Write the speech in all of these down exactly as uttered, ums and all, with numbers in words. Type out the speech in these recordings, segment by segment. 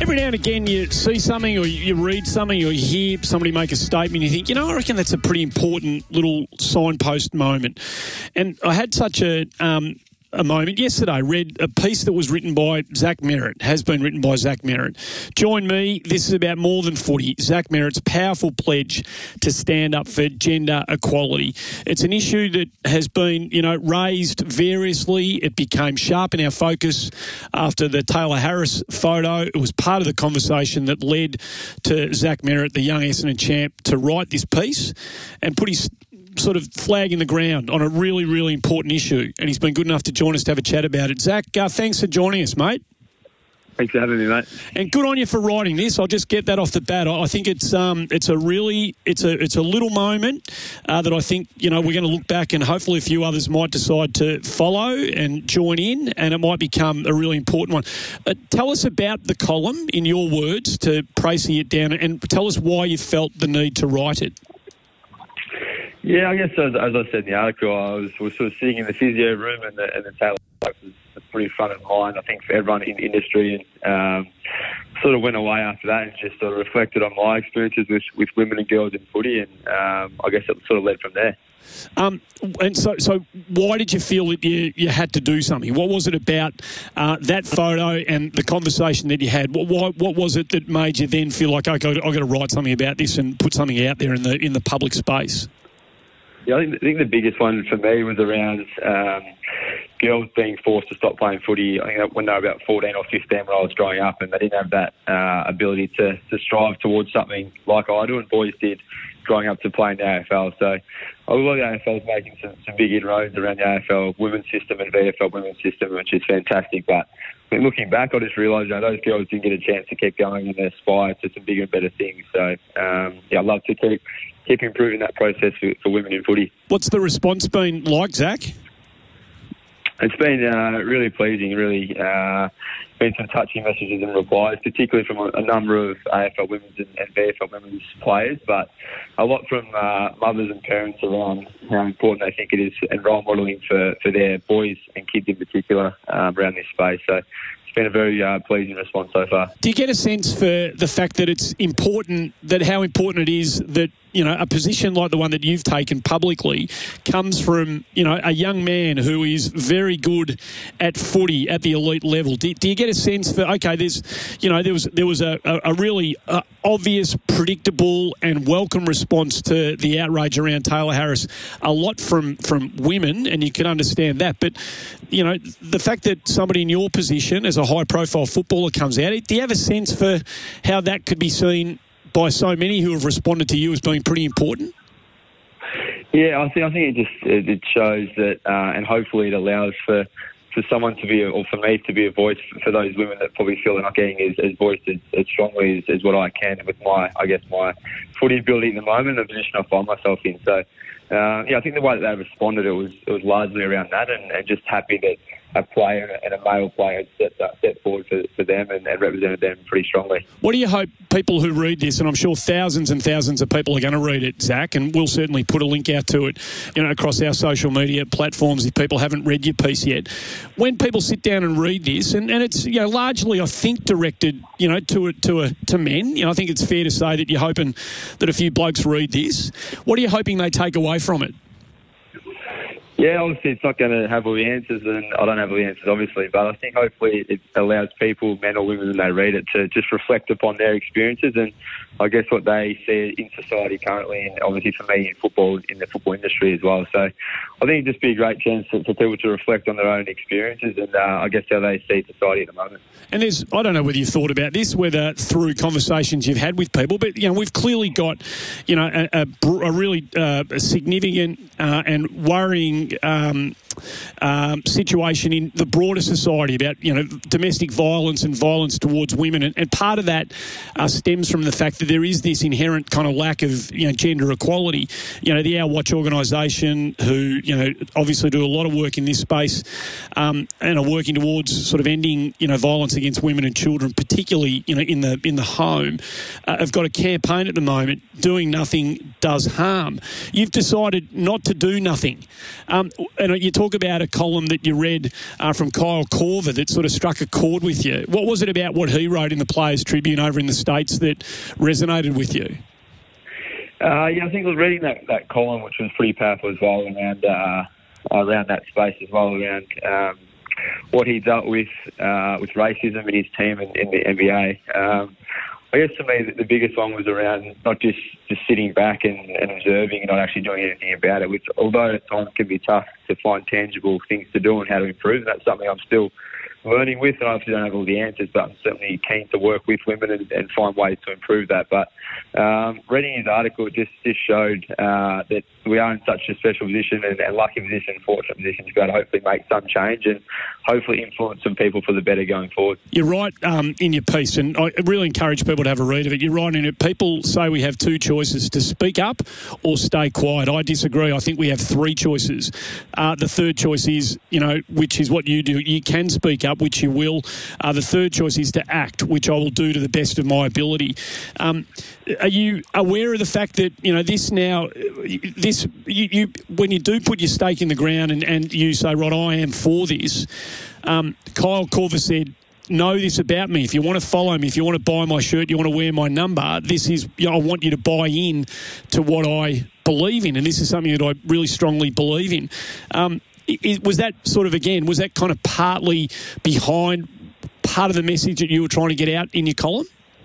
Every now and again you see something or you read something or you hear somebody make a statement, you think, you know, I reckon that's a pretty important little signpost moment. And I had such a... Um, a moment yesterday, read a piece that was written by Zach Merritt, has been written by Zach Merritt. Join me, this is about more than footy. Zach Merritt's powerful pledge to stand up for gender equality. It's an issue that has been, you know, raised variously. It became sharp in our focus after the Taylor Harris photo. It was part of the conversation that led to Zach Merritt, the young Essendon champ, to write this piece and put his sort of flag in the ground on a really, really important issue. And he's been good enough to join us to have a chat about it. Zach, uh, thanks for joining us, mate. Thanks for having me, mate. And good on you for writing this. I'll just get that off the bat. I think it's um it's a really it's a it's a little moment uh, that I think, you know, we're going to look back and hopefully a few others might decide to follow and join in, and it might become a really important one. Uh, tell us about the column in your words, to pricing it down, and tell us why you felt the need to write it. Yeah, I guess as, as I said in the article, I was, was sort of sitting in the physio room, and the, and the Taylor was, was pretty front of mind, I think, for everyone in the industry. And um, sort of went away after that and just sort of reflected on my experiences with, with women and girls in footy, and um, I guess it sort of led from there. Um, and so, so why did you feel that you, you had to do something? What was it about uh, that photo and the conversation that you had? What, why, what was it that made you then feel like, okay, I've got to write something about this and put something out there in the in the public space? Yeah, I think, I think the biggest one for me was around um, girls being forced to stop playing footy. I think when they were about fourteen or fifteen when I was growing up, and they didn't have that uh, ability to, to strive towards something like I do, and boys did growing up to play in the A F L. So I love the A F L's making some, some big inroads around the A F L women's system and V F L women's system, which is fantastic. But I mean, looking back, I just realised, you know, those girls didn't get a chance to keep going and aspire to some bigger and better things. So, um, yeah, I'd love to keep keep improving that process for, for women in footy. What's the response been like, Zach? It's been uh, really pleasing, really uh, been some touching messages and replies, particularly from a, a number of A F L women's and, and V F L women's players, but a lot from uh, mothers and parents around how important they think it is and role modelling for, for their boys and kids in particular um, around this space. So it's been a very uh, pleasing response so far. Do you get a sense for the fact that it's important, that how important it is that, you know, a position like the one that you've taken publicly comes from, you know, a young man who is very good at footy at the elite level? Do, do you get a sense for, okay, there's, you know, there was there was a, a, a really uh, obvious, predictable and welcome response to the outrage around Taylor Harris, a lot from, from women, and you can understand that. But, you know, the fact that somebody in your position as a high-profile footballer comes out, do you have a sense for how that could be seen by so many who have responded to you as being pretty important? Yeah, I think I think it just it, it shows that, uh, and hopefully it allows for, for someone to be, or for me to be a voice for those women that probably feel they're not getting as, as voiced as, as strongly as, as what I can with my, I guess, my footy ability at the moment, the position I find myself in. So, uh, yeah, I think the way that they responded, it was it was largely around that, and, and just happy that a player and a male player had stepped, uh, stepped forward for, for them and, and represented them pretty strongly. What do you hope people who read this, and I'm sure thousands and thousands of people are going to read it, Zach, and we'll certainly put a link out to it, you know, across our social media platforms if people haven't read your piece yet. When people sit down and read this, and, and it's, you know, largely, I think, directed, you know, to a, to a, to men. You know, I think it's fair to say that you're hoping that a few blokes read this. What are you hoping they take away from it? Yeah, obviously it's not going to have all the answers, and I don't have all the answers, obviously, but I think hopefully it allows people, men or women, when they read it, to just reflect upon their experiences and I guess what they see in society currently, and obviously for me in football, in the football industry as well. So I think it'd just be a great chance for, for people to reflect on their own experiences and uh, I guess how they see society at the moment. And there's, I don't know whether you've thought about this, whether through conversations you've had with people, but, you know, we've clearly got, you know, a, a, a really uh, significant uh, and worrying um, um, situation in the broader society about, you know, domestic violence and violence towards women. And, and part of that uh, stems from the fact that there is this inherent kind of lack of, you know, gender equality. You know, the Our Watch organisation, who, you know, obviously do a lot of work in this space um, and are working towards sort of ending, you know, violence against women and children, particularly, you know, in the in the home, uh, have got a campaign at the moment, Doing Nothing Does Harm. You've decided not to do nothing. Um, and you talk about a column that you read uh, from Kyle Korver that sort of struck a chord with you. What was it about what he wrote in the Players Tribune over in the States that resonated with you? Uh, yeah, I think I was reading that, that column, which was pretty powerful as well, around uh, around that space as well, around um, what he dealt with uh, with racism in his team in, in the N B A. Um, I guess for me, the, the biggest one was around not just, just sitting back and, and observing and not actually doing anything about it, which although at times can be tough to find tangible things to do and how to improve, and that's something I'm still learning with, and I obviously don't have all the answers, but I'm certainly keen to work with women and, and find ways to improve that. But um, reading his article just, just showed uh, that we are in such a special position and, and lucky position, fortunate position to be able to hopefully make some change and hopefully influence some people for the better going forward. You're right um, in your piece, and I really encourage people to have a read of it. You're right in it. People say we have two choices, to speak up or stay quiet. I disagree. I think we have three choices. Uh, the third choice is, you know, which is what you do. You can speak up, which you will. Uh, the third choice is to act, which I will do to the best of my ability. Um, are you aware of the fact that, you know, this now, this you, you when you do put your stake in the ground and, and you say, right, I am for this, um, Kyle Korver said, know this about me. If you want to follow me, if you want to buy my shirt, you want to wear my number, this is, you know, I want you to buy in to what I believe in, and this is something that I really strongly believe in. Um, it, was that sort of, again, was that kind of partly behind part of the message that you were trying to get out in your column?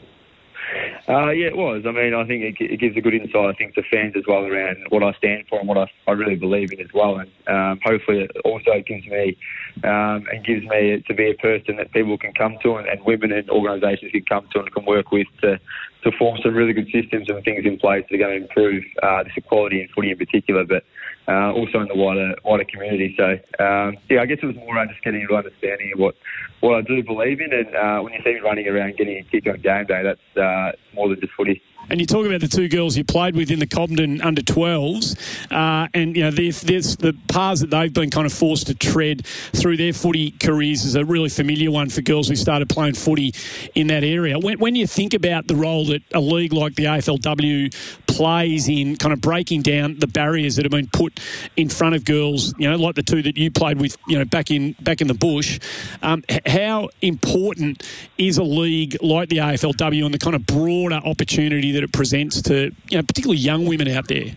Uh, yeah, it was. I mean, I think it, it gives a good insight, I think, to fans as well around what I stand for and what I, I really believe in as well. And um, hopefully it also gives me um, and gives me to be a person that people can come to and, and women and organisations can come to and can work with to, to form some really good systems and things in place that are going to improve uh, this equality in footy in particular, but uh, also in the wider wider community. So, um, yeah, I guess it was more around just getting a real understanding of what, what I do believe in. And uh, when you see me running around getting a kick on game day, that's uh, more than just footy. And you talk about the two girls you played with in the Cobden under twelves, uh, and you know there's, there's the paths that they've been kind of forced to tread through their footy careers is a really familiar one for girls who started playing footy in that area. When, when you think about the role that a league like the A F L W plays in kind of breaking down the barriers that have been put in front of girls, you know, like the two that you played with, you know, back in back in the bush, um, how important is a league like the A F L W and the kind of broader opportunity that it presents to, you know, particularly young women out there?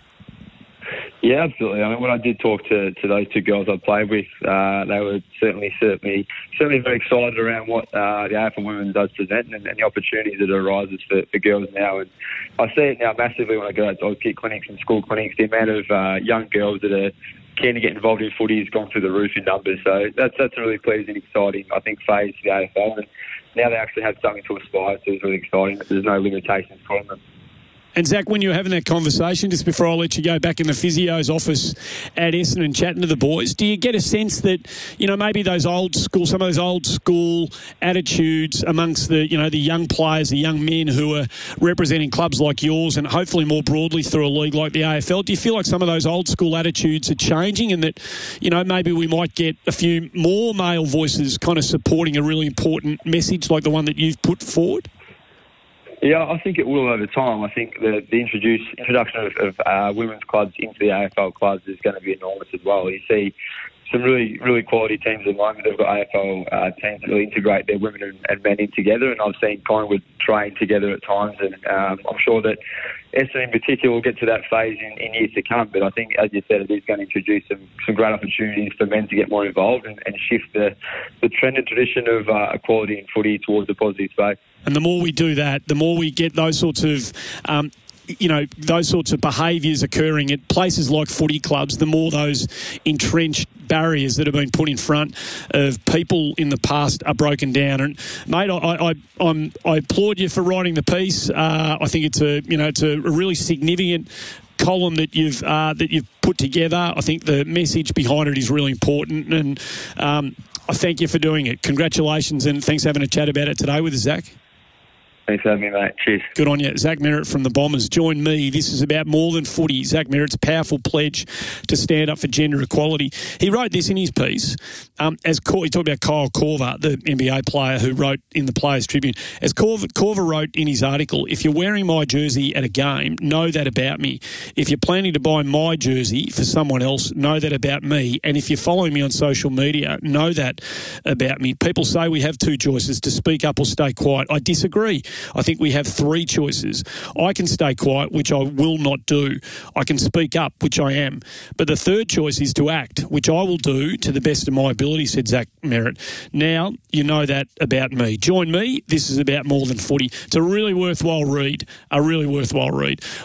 Yeah, absolutely. I mean, when I did talk to, to those two girls I played with, uh, they were certainly, certainly, certainly very excited around what uh, the A F L Women does present and, and the opportunities that arises for, for girls now. And I see it now massively when I go to kick clinics and school clinics. The amount of uh, young girls that are keen to get involved in footy has gone through the roof in numbers. So that's that's a really pleasing, exciting, I think, phase for the A F L. And now they actually have something to aspire to. It's really exciting. There's no limitations for them. And Zach, when you were having that conversation, just before I let you go back in the physio's office at Essendon chatting to the boys, do you get a sense that, you know, maybe those old school, some of those old school attitudes amongst the, you know, the young players, the young men who are representing clubs like yours and hopefully more broadly through a league like the A F L, do you feel like some of those old school attitudes are changing and that, you know, maybe we might get a few more male voices kind of supporting a really important message like the one that you've put forward? Yeah, I think it will over time. I think the, the introduce, introduction of, of uh, women's clubs into the A F L clubs is going to be enormous as well. You see some really, really quality teams at the moment. They've got A F L uh, teams that really integrate their women and, and men in together, and I've seen Collingwood train together at times, and um, I'm sure that Essendon in particular will get to that phase in, in years to come. But I think, as you said, it is going to introduce some, some great opportunities for men to get more involved and, and shift the, the trend and tradition of uh, equality in footy towards a positive space. And the more we do that, the more we get those sorts of um, you know, those sorts of behaviours occurring at places like footy clubs, the more those entrenched barriers that have been put in front of people in the past are broken down. And mate, I I, I'm, I applaud you for writing the piece. Uh, I think it's a you know it's a, a really significant column that you've uh, that you've put together. I think the message behind it is really important, and um, I thank you for doing it. Congratulations, and thanks for having a chat about it today with us, Zach. Thanks for having me, mate. Cheers. Good on you. Zach Merrett from the Bombers. Join me. This is about more than footy. Zach Merrett's powerful pledge to stand up for gender equality. He wrote this in his piece. Um, as he talked about Kyle Korver, the N B A player who wrote in the Players Tribune. As Korver, Korver wrote in his article, if you're wearing my jersey at a game, know that about me. If you're planning to buy my jersey for someone else, know that about me. And if you're following me on social media, know that about me. People say we have two choices, to speak up or stay quiet. I disagree. I think we have three choices. I can stay quiet, which I will not do. I can speak up, which I am. But the third choice is to act, which I will do to the best of my ability, said Zach Merrett. Now, you know that about me. Join me. This is about more than footy. It's a really worthwhile read. A really worthwhile read.